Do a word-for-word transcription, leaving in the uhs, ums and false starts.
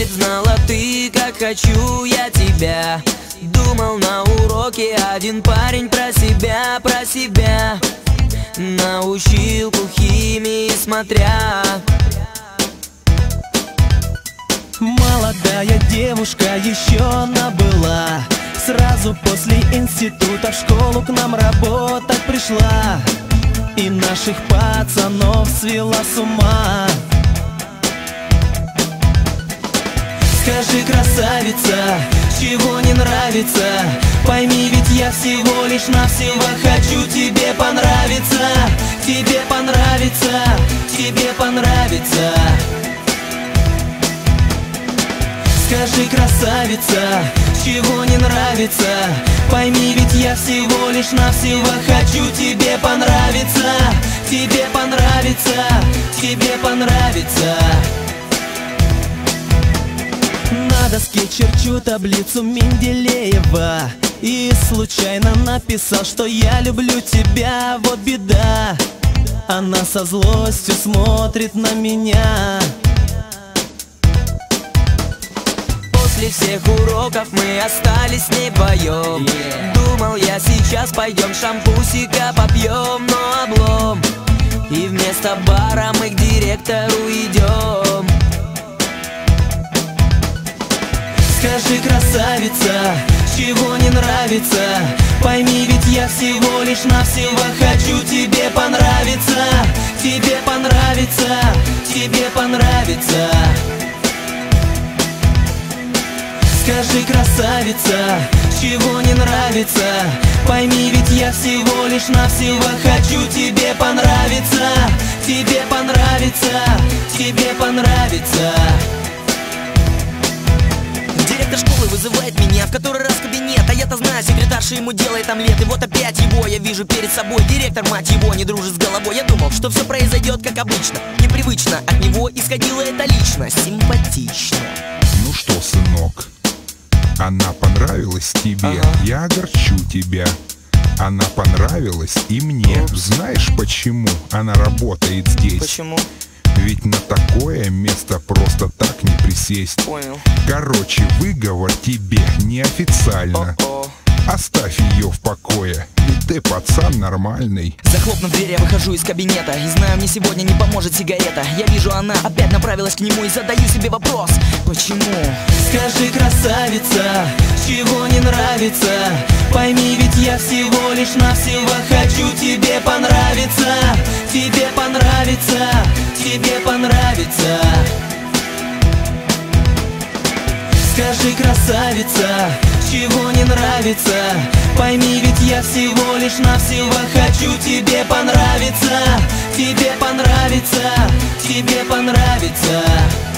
Если б знала ты, как хочу я тебя. Думал на уроке один парень про себя, про себя. На училку химии смотря. Молодая девушка еще она была. Сразу после института в школу к нам работать пришла. И наших пацанов свела с ума. Скажи, красавица, чего не нравится? Пойми, ведь я всего лишь навсего хочу тебе понравиться. Тебе понравится, тебе понравится. Скажи, красавица, чего не нравится? Пойми, ведь я всего лишь навсего хочу тебе понравиться. Тебе понравится, тебе понравится. На доске черчу таблицу Менделеева и случайно написал, что я люблю тебя, вот беда. Она со злостью смотрит на меня. После всех уроков мы остались с ней вдвоем. yeah. Думал я, сейчас пойдем шампусика попьем, но облом. И вместо бара мы к директору идем. Скажи, красавица, чего не нравится? Пойми, ведь я всего лишь навсего хочу тебе понравиться. Тебе понравится, тебе понравится. Скажи, красавица, чего не нравится? Пойми, ведь я всего лишь навсего хочу тебе понравиться. Тебе понравится, тебе понравится. Директор школы вызывает меня в который раз в кабинет. А я-то знаю, секретарша ему делает омлет. И вот опять его я вижу перед собой. Директор, мать его, не дружит с головой. Я думал, что все произойдет как обычно. Непривычно, от него исходила эта личность. Симпатично. Ну что, сынок, она понравилась тебе, ага. Я огорчу тебя. Она понравилась и мне. Упс. Знаешь, почему она работает здесь? Почему? Ведь на такое место просто так не присесть. Понял. Короче, выговор тебе неофициально. О-о. Оставь ее в покое, ведь ты пацан нормальный. Захлопнув дверь, я выхожу из кабинета. И знаю, мне сегодня не поможет сигарета. Я вижу, она опять направилась к нему. И задаю себе вопрос, почему? Скажи, красавица, чего не нравится? Пойми, ведь я всего лишь навсего хочу тебе понравиться. Тебе понравится, тебе понравится. Скажи, красавица, чего не нравится? Пойми, ведь я всего лишь навсего хочу тебе понравиться. Тебе понравится, тебе понравится.